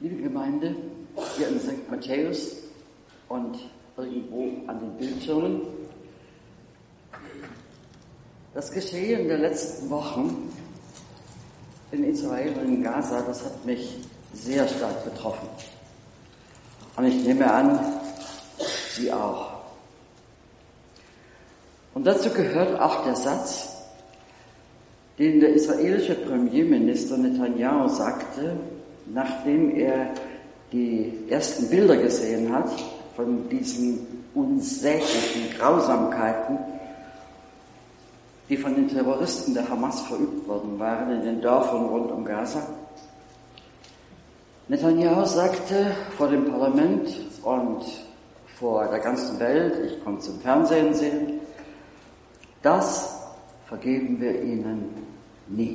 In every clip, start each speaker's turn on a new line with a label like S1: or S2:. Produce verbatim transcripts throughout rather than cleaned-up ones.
S1: Liebe Gemeinde, hier in Sankt Matthäus und irgendwo an den Bildschirmen. Das Geschehen der letzten Wochen in Israel und in Gaza, das hat mich sehr stark betroffen. Und ich nehme an, Sie auch. Und dazu gehört auch der Satz, den der israelische Premierminister Netanyahu sagte, nachdem er die ersten Bilder gesehen hat von diesen unsäglichen Grausamkeiten, die von den Terroristen der Hamas verübt worden waren in den Dörfern rund um Gaza. Netanyahu sagte vor dem Parlament und vor der ganzen Welt, ich konnte es im Fernsehen sehen, das vergeben wir ihnen nie.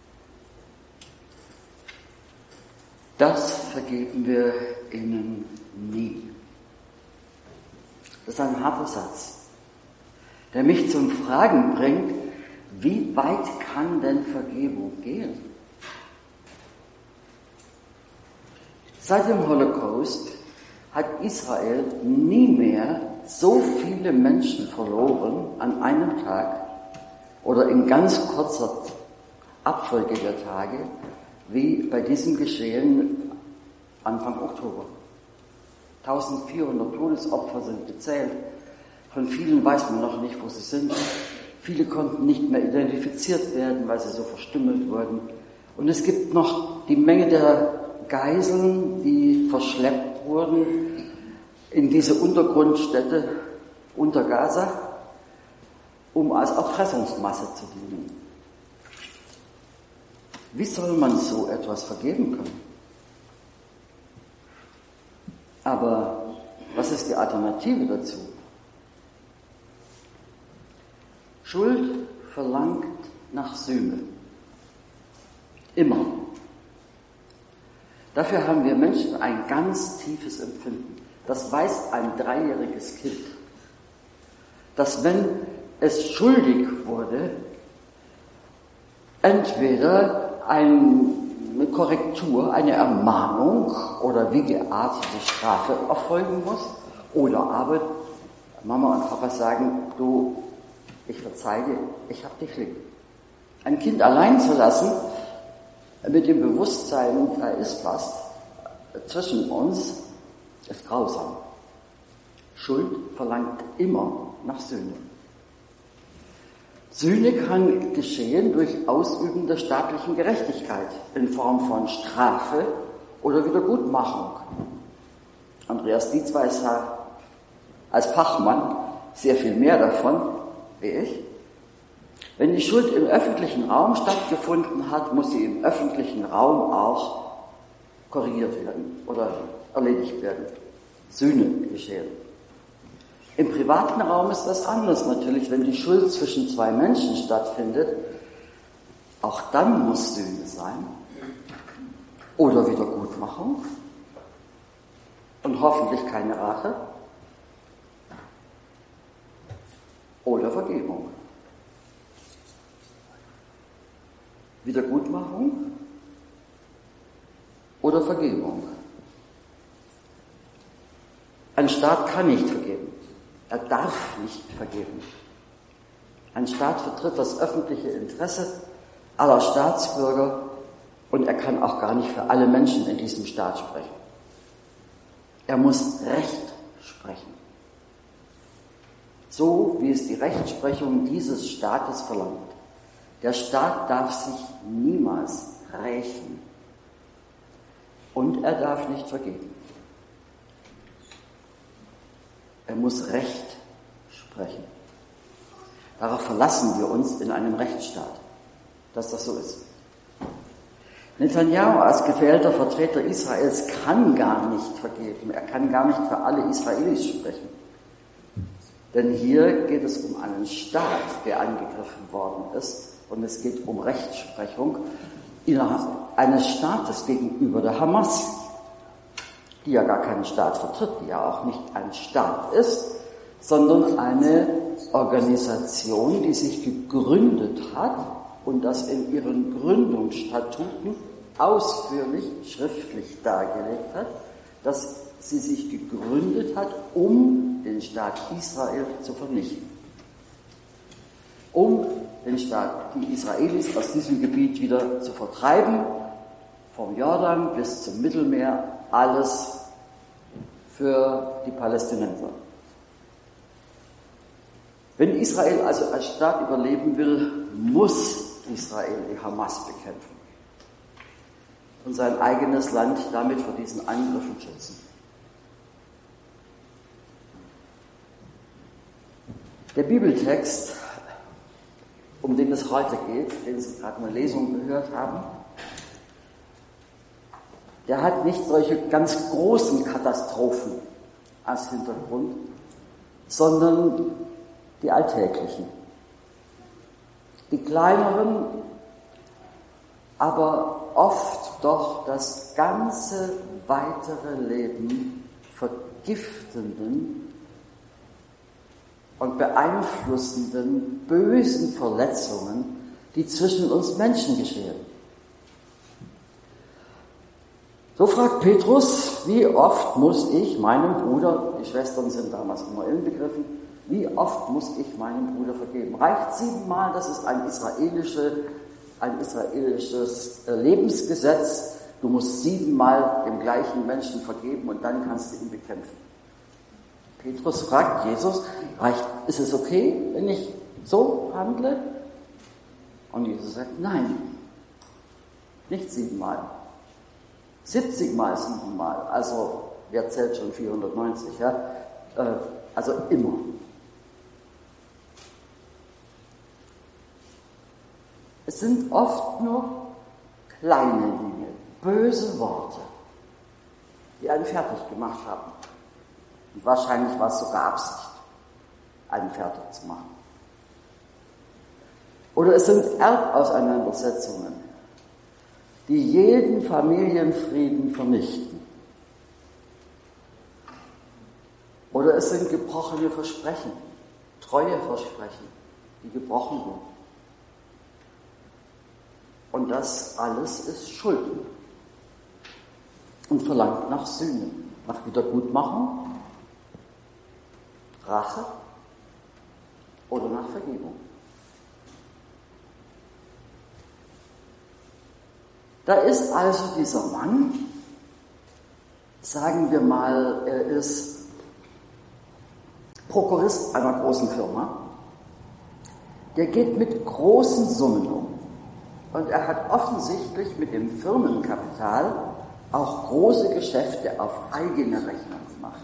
S1: Das vergeben wir ihnen nie. Das ist ein harter Satz, der mich zum Fragen bringt, wie weit kann denn Vergebung gehen? Seit dem Holocaust hat Israel nie mehr so viele Menschen verloren an einem Tag oder in ganz kurzer Abfolge der Tage, wie bei diesem Geschehen Anfang Oktober. eintausendvierhundert Todesopfer sind gezählt. Von vielen weiß man noch nicht, wo sie sind. Viele konnten nicht mehr identifiziert werden, weil sie so verstümmelt wurden. Und es gibt noch die Menge der Geiseln, die verschleppt wurden in diese Untergrundstätte unter Gaza, um als Erpressungsmasse zu dienen. Wie soll man so etwas vergeben können? Aber was ist die Alternative dazu? Schuld verlangt nach Sühne. Immer. Dafür haben wir Menschen ein ganz tiefes Empfinden. Das weiß ein dreijähriges Kind, dass wenn es schuldig wurde, entweder eine Korrektur, eine Ermahnung oder wie geartete Strafe erfolgen muss, oder aber Mama und Papa sagen, du, ich verzeih dir, ich hab dich lieb. Ein Kind allein zu lassen, mit dem Bewusstsein, da ist was zwischen uns, ist grausam. Schuld verlangt immer nach Sühne. Sühne kann geschehen durch Ausüben der staatlichen Gerechtigkeit in Form von Strafe oder Wiedergutmachung. Andreas Dietz weiß ja als Fachmann sehr viel mehr davon, wie ich. Wenn die Schuld im öffentlichen Raum stattgefunden hat, muss sie im öffentlichen Raum auch korrigiert werden oder erledigt werden. Sühne geschehen. Im privaten Raum ist das anders natürlich, wenn die Schuld zwischen zwei Menschen stattfindet. Auch dann muss Sühne sein. Oder Wiedergutmachung. Und hoffentlich keine Rache. Oder Vergebung. Wiedergutmachung oder Vergebung. Ein Staat kann nicht vergeben. Er darf nicht vergeben. Ein Staat vertritt das öffentliche Interesse aller Staatsbürger und er kann auch gar nicht für alle Menschen in diesem Staat sprechen. Er muss Recht sprechen. So wie es die Rechtsprechung dieses Staates verlangt. Der Staat darf sich niemals rächen. Und er darf nicht vergeben. Er muss Recht sprechen. Darauf verlassen wir uns in einem Rechtsstaat, dass das so ist. Netanyahu als gewählter Vertreter Israels kann gar nicht vergeben. Er kann gar nicht für alle Israelis sprechen. Denn hier geht es um einen Staat, der angegriffen worden ist. Und es geht um Rechtsprechung innerhalb eines Staates gegenüber der Hamas, die ja gar keinen Staat vertritt, die ja auch nicht ein Staat ist, sondern eine Organisation, die sich gegründet hat und das in ihren Gründungsstatuten ausführlich schriftlich dargelegt hat, dass sie sich gegründet hat, um den Staat Israel zu vernichten. Um den Staat, die Israelis aus diesem Gebiet wieder zu vertreiben, vom Jordan bis zum Mittelmeer, alles für die Palästinenser. Wenn Israel also als Staat überleben will, muss Israel die Hamas bekämpfen und sein eigenes Land damit vor diesen Angriffen schützen. Der Bibeltext, um den es heute geht, den Sie gerade in der Lesung gehört haben, der hat nicht solche ganz großen Katastrophen als Hintergrund, sondern die alltäglichen. Die kleineren, aber oft doch das ganze weitere Leben vergiftenden und beeinflussenden bösen Verletzungen, die zwischen uns Menschen geschehen. So fragt Petrus, wie oft muss ich meinem Bruder, die Schwestern sind damals immer inbegriffen, wie oft muss ich meinem Bruder vergeben? Reicht siebenmal, das ist ein, israelische, ein israelisches Lebensgesetz, du musst siebenmal dem gleichen Menschen vergeben und dann kannst du ihn bekämpfen. Petrus fragt Jesus, reicht, ist es okay, wenn ich so handle? Und Jesus sagt, nein, nicht siebenmal. siebzigmal siebenmal, also wer zählt schon vierhundertneunzig, ja? Also immer. Es sind oft nur kleine Dinge, böse Worte, die einen fertig gemacht haben. Und wahrscheinlich war es sogar Absicht, einen fertig zu machen. Oder es sind Erbauseinandersetzungen, die jeden Familienfrieden vernichten. Oder es sind gebrochene Versprechen, treue Versprechen, die gebrochen wurden. Und das alles ist Schuld und verlangt nach Sühne, nach Wiedergutmachung, Rache oder nach Vergebung. Da ist also dieser Mann, sagen wir mal, er ist Prokurist einer großen Firma, der geht mit großen Summen um. Und er hat offensichtlich mit dem Firmenkapital auch große Geschäfte auf eigene Rechnung gemacht.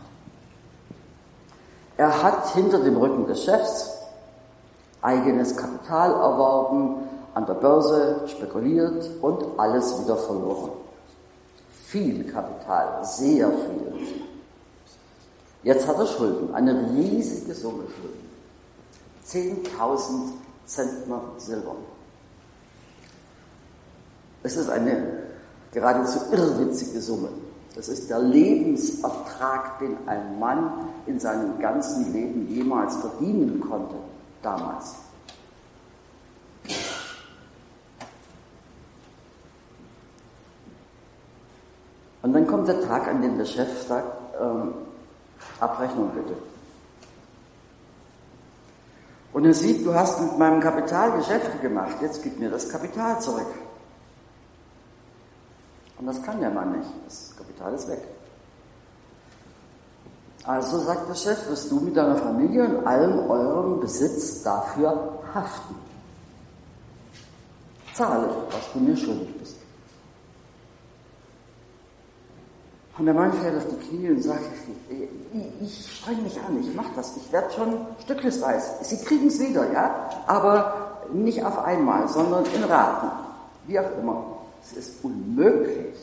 S1: Er hat hinter dem Rücken des Chefs eigenes Kapital erworben, an der Börse spekuliert und alles wieder verloren. Viel Kapital, sehr viel. Jetzt hat er Schulden, eine riesige Summe Schulden. zehntausend Zentner Silber. Es ist eine geradezu irrwitzige Summe. Das ist der Lebensertrag, den ein Mann in seinem ganzen Leben jemals verdienen konnte, damals. Und dann kommt der Tag, an dem der Chef sagt, ähm, Abrechnung bitte. Und er sieht, du hast mit meinem Kapital Geschäfte gemacht, jetzt gib mir das Kapital zurück. Und das kann der Mann nicht, das Kapital ist weg. Also sagt der Chef, wirst du mit deiner Familie und allem eurem Besitz dafür haften. Zahle, was du mir schuldig bist. Und der Mann fällt auf die Knie und sagt, ich, ich streng mich an, ich mach das, ich werde schon stücklesweise. Sie kriegen es wieder, ja, aber nicht auf einmal, sondern in Raten, wie auch immer. Es ist unmöglich.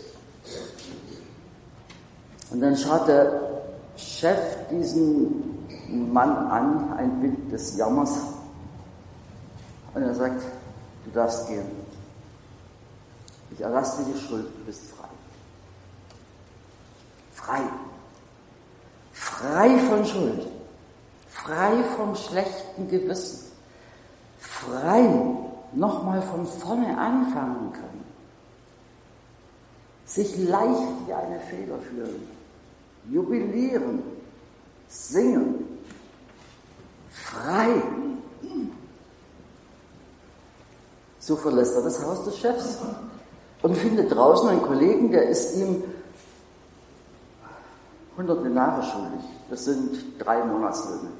S1: Und dann schaut der Chef diesen Mann an, ein Bild des Jammers, und er sagt, du darfst gehen. Ich erlasse dir die Schuld, du bist frei. Frei. Frei von Schuld. Frei vom schlechten Gewissen. Frei, nochmal von vorne anfangen können. sich leicht wie eine Feder fühlen, jubilieren, singen, frei. So verlässt er das Haus des Chefs und findet draußen einen Kollegen, der ist ihm hundert Denare schuldig. Das sind drei Monatslöhne.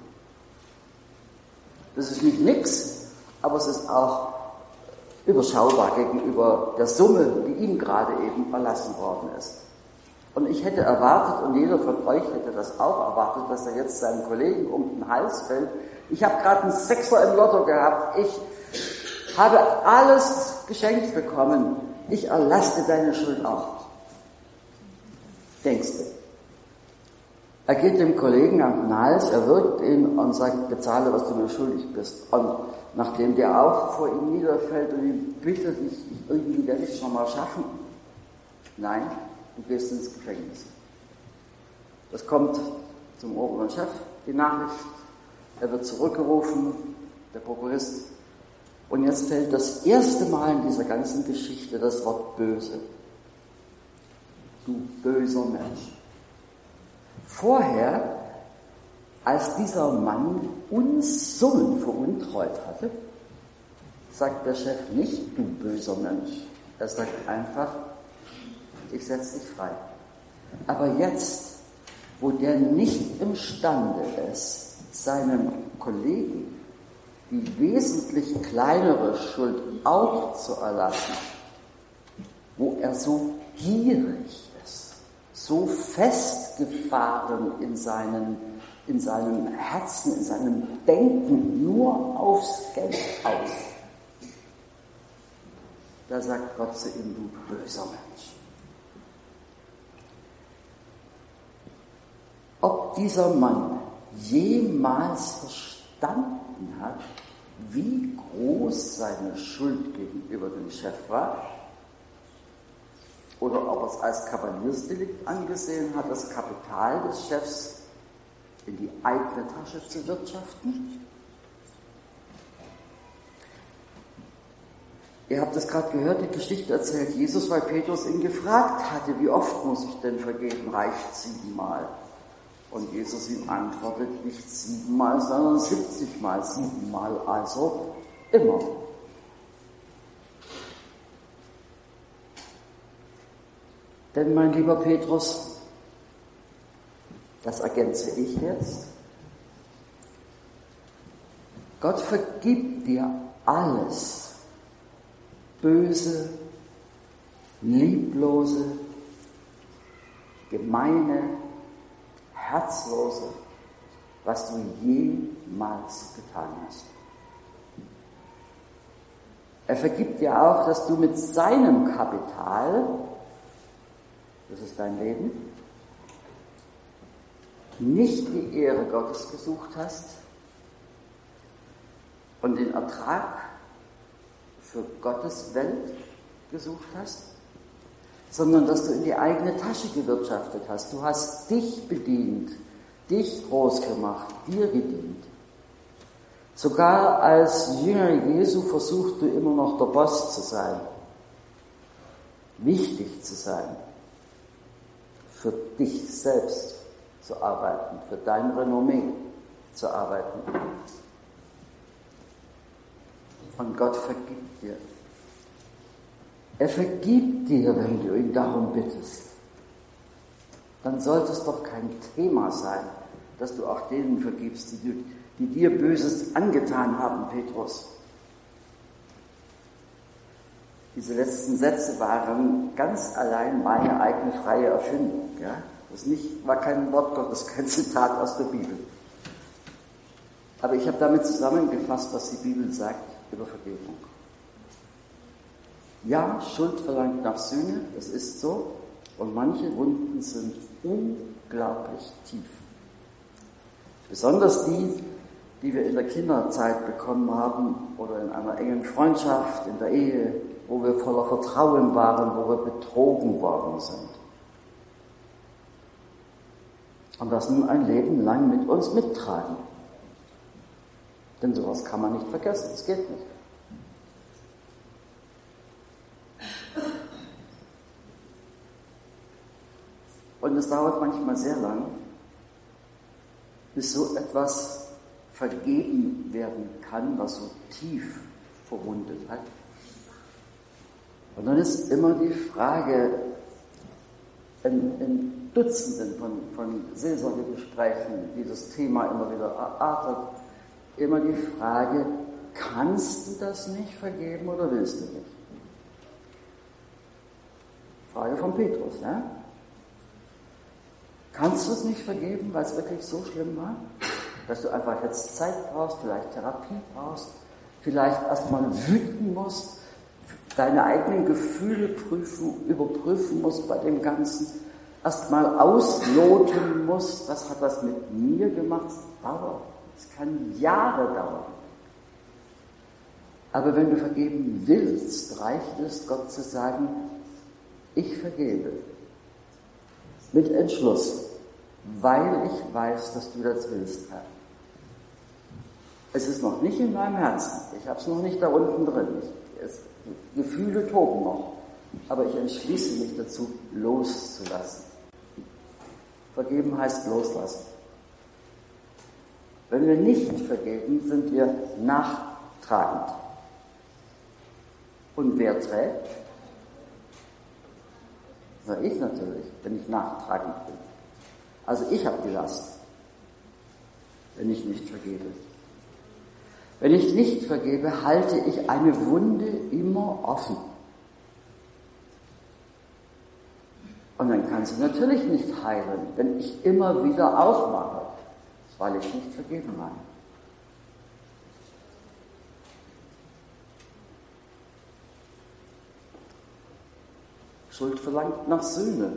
S1: Das ist nicht nix, aber es ist auch überschaubar gegenüber der Summe, die ihm gerade eben erlassen worden ist. Und ich hätte erwartet, und jeder von euch hätte das auch erwartet, dass er jetzt seinem Kollegen um den Hals fällt. Ich habe gerade einen Sechser im Lotto gehabt. Ich habe alles geschenkt bekommen. Ich erlasse deine Schuld auch. Denkst du? Er geht dem Kollegen am den Hals, er wirkt ihn und sagt, bezahle, was du mir schuldig bist. Und nachdem der auch vor ihm niederfällt und ihn bittet, ich, irgendwie werde ich es schon mal schaffen. Nein, du gehst ins Gefängnis. Das kommt zum oberen Chef, die Nachricht. Er wird zurückgerufen, der Prokurist. Und jetzt fällt das erste Mal in dieser ganzen Geschichte das Wort böse. Du böser Mensch. Vorher, als dieser Mann uns Summen veruntreut hatte, sagt der Chef nicht, du böser Mensch. Er sagt einfach, ich setze dich frei. Aber jetzt, wo der nicht imstande ist, seinem Kollegen die wesentlich kleinere Schuld auch zu erlassen, wo er so gierig ist, so festgefahren in seinen, in seinem Herzen, in seinem Denken nur aufs Geld aus, da sagt Gott zu ihm, du böser Mensch. Ob dieser Mann jemals verstanden hat, wie groß seine Schuld gegenüber dem Chef war, oder ob er es als Kavaliersdelikt angesehen hat, das Kapital des Chefs in die eigene Tasche zu wirtschaften. Ihr habt es gerade gehört, die Geschichte erzählt Jesus, weil Petrus ihn gefragt hatte, wie oft muss ich denn vergeben? Reicht siebenmal? Und Jesus ihm antwortet, nicht siebenmal, sondern siebzigmal, siebenmal, also immer. Denn, mein lieber Petrus, das ergänze ich jetzt, Gott vergibt dir alles, böse, lieblose, gemeine, herzlose, was du jemals getan hast. Er vergibt dir auch, dass du mit seinem Kapital, das ist dein Leben, nicht die Ehre Gottes gesucht hast und den Ertrag für Gottes Welt gesucht hast, sondern dass du in die eigene Tasche gewirtschaftet hast. Du hast dich bedient, dich groß gemacht, dir gedient. Sogar als Jünger Jesu versuchst du immer noch der Boss zu sein, wichtig zu sein, für dich selbst zu arbeiten, für dein Renommee zu arbeiten. Und Gott vergibt dir. Er vergibt dir, wenn du ihn darum bittest. Dann sollte es doch kein Thema sein, dass du auch denen vergibst, die, du, die dir Böses angetan haben, Petrus. Diese letzten Sätze waren ganz allein meine eigene freie Erfindung. Ja? Das nicht, war kein Wort Gottes, kein Zitat aus der Bibel. Aber ich habe damit zusammengefasst, was die Bibel sagt über Vergebung. Ja, Schuld verlangt nach Sühne, das ist so. Und manche Wunden sind unglaublich tief. Besonders die, die wir in der Kinderzeit bekommen haben oder in einer engen Freundschaft, in der Ehe, wo wir voller Vertrauen waren, wo wir betrogen worden sind. Und das nun ein Leben lang mit uns mittragen. Denn sowas kann man nicht vergessen, es geht nicht. Und es dauert manchmal sehr lang, bis so etwas vergeben werden kann, was so tief verwundet hat. Und dann ist immer die Frage, in, in Dutzenden von, von Seelsorgegesprächen, die das Thema immer wieder erörtert, immer die Frage, kannst du das nicht vergeben oder willst du nicht? Frage von Petrus, ja? Kannst du es nicht vergeben, weil es wirklich so schlimm war? Dass du einfach jetzt Zeit brauchst, vielleicht Therapie brauchst, vielleicht erstmal wüten musst, deine eigenen Gefühle prüfen, überprüfen musst bei dem Ganzen, erstmal ausloten musst, was hat das mit mir gemacht? Es dauert. Es kann Jahre dauern. Aber wenn du vergeben willst, reicht es, Gott zu sagen, ich vergebe. Mit Entschluss, weil ich weiß, dass du das willst, Herr. Es ist noch nicht in meinem Herzen. Ich habe es noch nicht da unten drin. Ich, es, die Gefühle toben noch. Aber ich entschließe mich dazu, loszulassen. Vergeben heißt loslassen. Wenn wir nicht vergeben, sind wir nachtragend. Und wer trägt? Na, ich natürlich, wenn ich nachtragend bin. Also ich habe die Last, wenn ich nicht vergebe. Wenn ich nicht vergebe, halte ich eine Wunde immer offen. Und dann kann sie natürlich nicht heilen, wenn ich immer wieder aufmache, weil ich nicht vergeben habe. Schuld verlangt nach Sühne.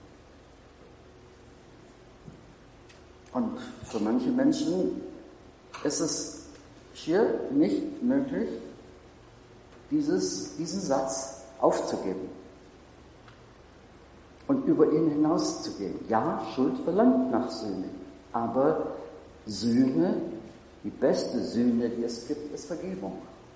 S1: Und für manche Menschen ist es schier nicht möglich, dieses, diesen Satz aufzugeben und über ihn hinauszugehen. Ja, Schuld verlangt nach Sühne, aber Sühne, die beste Sühne, die es gibt, ist Vergebung.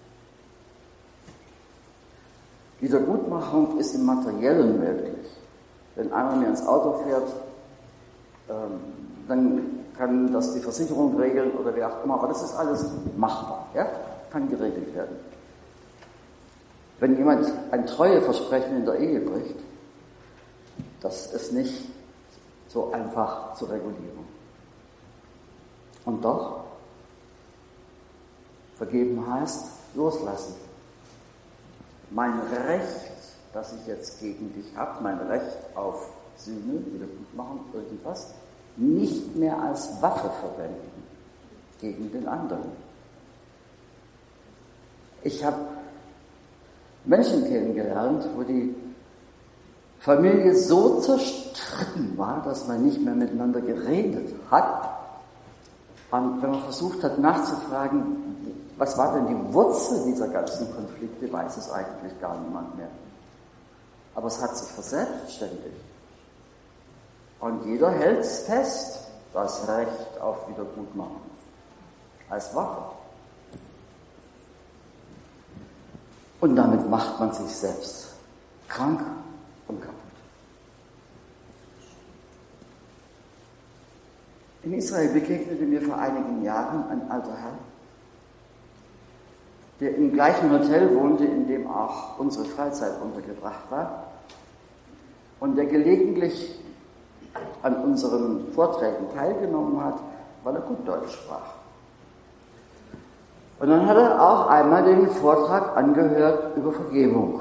S1: Wiedergutmachung ist im Materiellen möglich. Wenn einer mir ins Auto fährt, ähm, dann kann das die Versicherung regeln oder wer auch immer, aber das ist alles machbar, ja? Kann geregelt werden. Wenn jemand ein Treueversprechen in der Ehe bricht, das ist nicht so einfach zu regulieren. Und doch, vergeben heißt loslassen. Mein Recht, das ich jetzt gegen dich habe, mein Recht auf Sühne, Wiedergutmachung, irgendwas, nicht mehr als Waffe verwenden gegen den anderen. Ich habe Menschen kennengelernt, wo die Familie so zerstritten war, dass man nicht mehr miteinander geredet hat. Und wenn man versucht hat nachzufragen, was war denn die Wurzel dieser ganzen Konflikte, weiß es eigentlich gar niemand mehr. Aber es hat sich verselbstständigt. Und jeder hält fest, das Recht auf Wiedergutmachung als Waffe. Und damit macht man sich selbst krank und kaputt. In Israel begegnete mir vor einigen Jahren ein alter Herr, der im gleichen Hotel wohnte, in dem auch unsere Freizeit untergebracht war und der gelegentlich an unseren Vorträgen teilgenommen hat, weil er gut Deutsch sprach. Und dann hat er auch einmal den Vortrag angehört über Vergebung.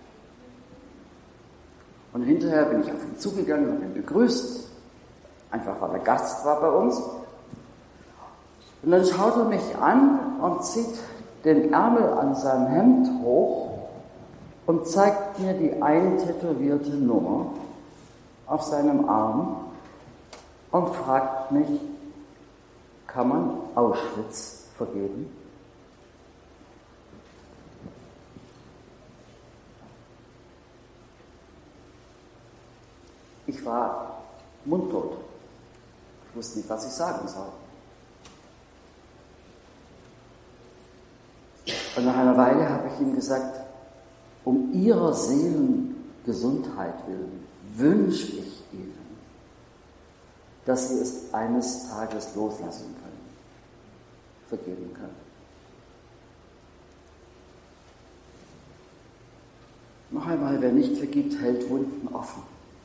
S1: Und hinterher bin ich auf ihn zugegangen und ihn begrüßt, einfach weil er Gast war bei uns. Und dann schaut er mich an und zieht den Ärmel an seinem Hemd hoch und zeigt mir die eintätowierte Nummer auf seinem Arm und fragt mich, kann man Auschwitz vergeben? Ich war mundtot. Ich wusste nicht, was ich sagen soll. Und nach einer Weile habe ich ihm gesagt, um ihrer Seelengesundheit willen wünsche ich Ihnen, dass sie es eines Tages loslassen können, vergeben können. Noch einmal, wer nicht vergibt, hält Wunden offen.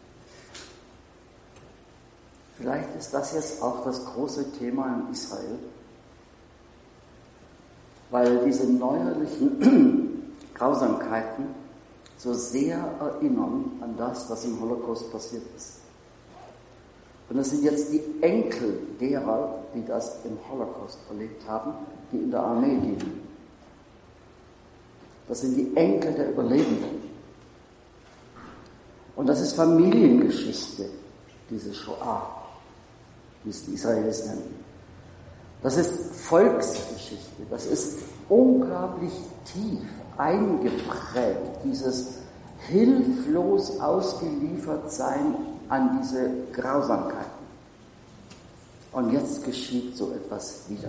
S1: Vielleicht ist das jetzt auch das große Thema in Israel, weil diese neuerlichen Grausamkeiten so sehr erinnern an das, was im Holocaust passiert ist. Und es sind jetzt die Enkel derer, die das im Holocaust erlebt haben, die in der Armee dienen. Das sind die Enkel der Überlebenden. Und das ist Familiengeschichte, diese Shoah, wie es die Israelis nennen. Das ist Volksgeschichte, das ist unglaublich tief eingeprägt, dieses hilflos ausgeliefert sein an diese Grausamkeiten. Und jetzt geschieht so etwas wieder.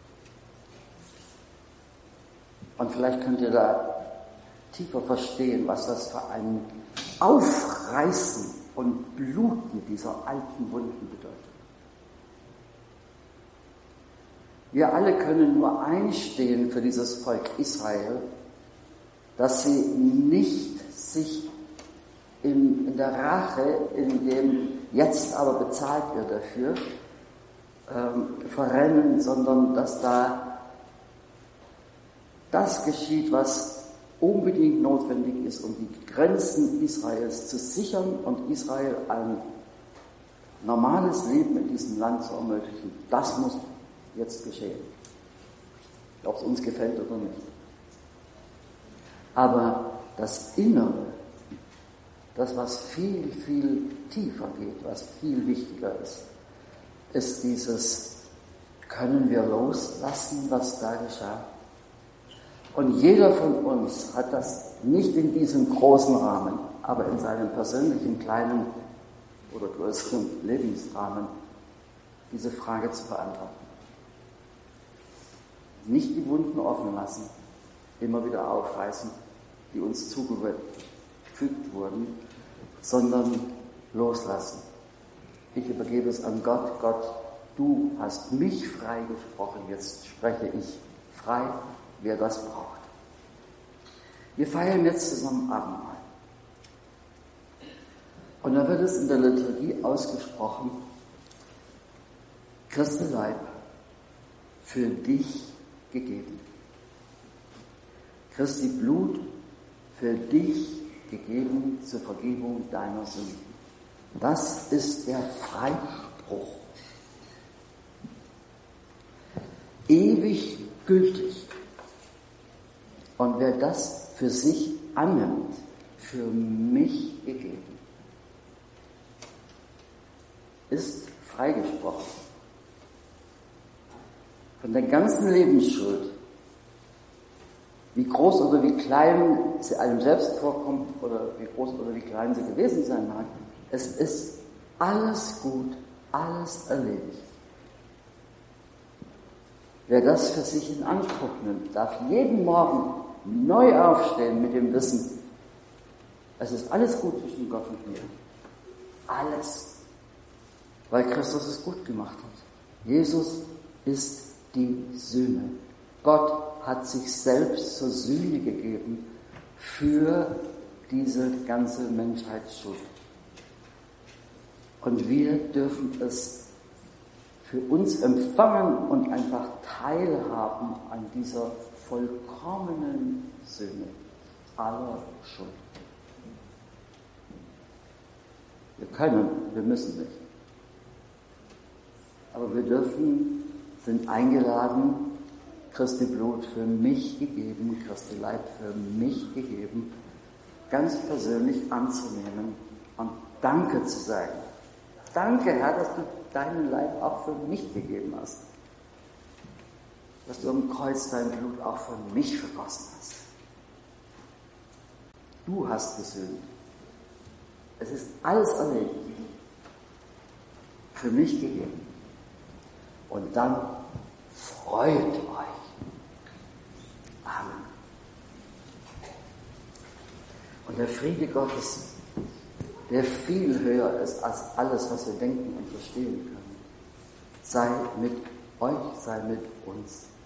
S1: Und vielleicht könnt ihr da tiefer verstehen, was das für ein Aufreißen und Bluten dieser alten Wunden bedeutet. Wir alle können nur einstehen für dieses Volk Israel, dass sie nicht sich in, in der Rache, in dem jetzt aber bezahlt wird dafür, ähm, verrennen, sondern dass da das geschieht, was unbedingt notwendig ist, um die Grenzen Israels zu sichern und Israel ein normales Leben in diesem Land zu ermöglichen. Das muss jetzt geschehen, ob es uns gefällt oder nicht. Aber das Innere, das, was viel, viel tiefer geht, was viel wichtiger ist, ist dieses, können wir loslassen, was da geschah? Und jeder von uns hat das nicht in diesem großen Rahmen, aber in seinem persönlichen kleinen oder größeren Lebensrahmen, diese Frage zu beantworten. Nicht die Wunden offen lassen, immer wieder aufreißen, die uns zugefügt wurden, sondern loslassen. Ich übergebe es an Gott. Gott, du hast mich freigesprochen, jetzt spreche ich frei, wer das braucht. Wir feiern jetzt zusammen Abendmahl. Und da wird es in der Liturgie ausgesprochen, Christi Leib für dich gegeben. Christi Blut für dich gegeben zur Vergebung deiner Sünden. Das ist der Freispruch. Ewig gültig. Und wer das für sich annimmt, für mich gegeben, ist freigesprochen. Von der ganzen Lebensschuld, wie groß oder wie klein sie einem selbst vorkommt oder wie groß oder wie klein sie gewesen sein mag, es ist alles gut, alles erledigt. Wer das für sich in Anspruch nimmt, darf jeden Morgen neu aufstehen mit dem Wissen, es ist alles gut zwischen Gott und mir. Alles. Weil Christus es gut gemacht hat. Jesus ist die Sühne. Gott hat sich selbst zur Sühne gegeben für diese ganze Menschheitsschuld. Und wir dürfen es für uns empfangen und einfach teilhaben an dieser vollkommenen Sühne aller Schuld. Wir können, wir müssen nicht. Aber wir dürfen, sind eingeladen, Christi Blut für mich gegeben, Christi Leib für mich gegeben, ganz persönlich anzunehmen und Danke zu sagen. Danke, Herr, dass du deinen Leib auch für mich gegeben hast. Dass du am Kreuz dein Blut auch für mich vergossen hast. Du hast gesühnt. Es ist alles erledigt. Für mich gegeben. Und dann freut euch. Amen. Und der Friede Gottes, der viel höher ist als alles, was wir denken und verstehen können, sei mit euch, sei mit uns.